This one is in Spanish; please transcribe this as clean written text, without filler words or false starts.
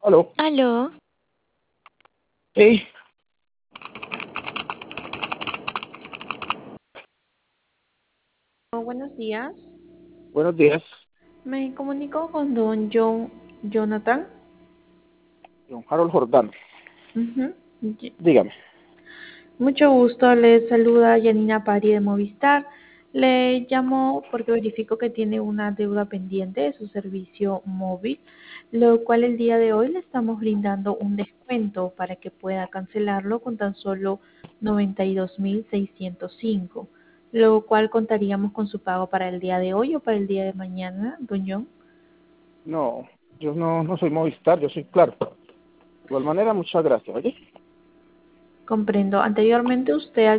Aló. Aló, Hey, Buenos días. buenos días. Me comunico con don Jonathan. Don Harold Jordán. Ujú. Y- Dígame. Mucho gusto, le saluda Yanina Pari de Movistar. Le llamo porque verifico que tiene una deuda pendiente de su servicio móvil, lo cual el día de hoy le estamos brindando un descuento para que pueda cancelarlo con tan solo 92.605, lo cual contaríamos con su pago para el día de hoy o para el día de mañana, don John. No, yo no soy Movistar, yo soy Claro. De igual manera, muchas gracias, ¿oye? Comprendo. Anteriormente usted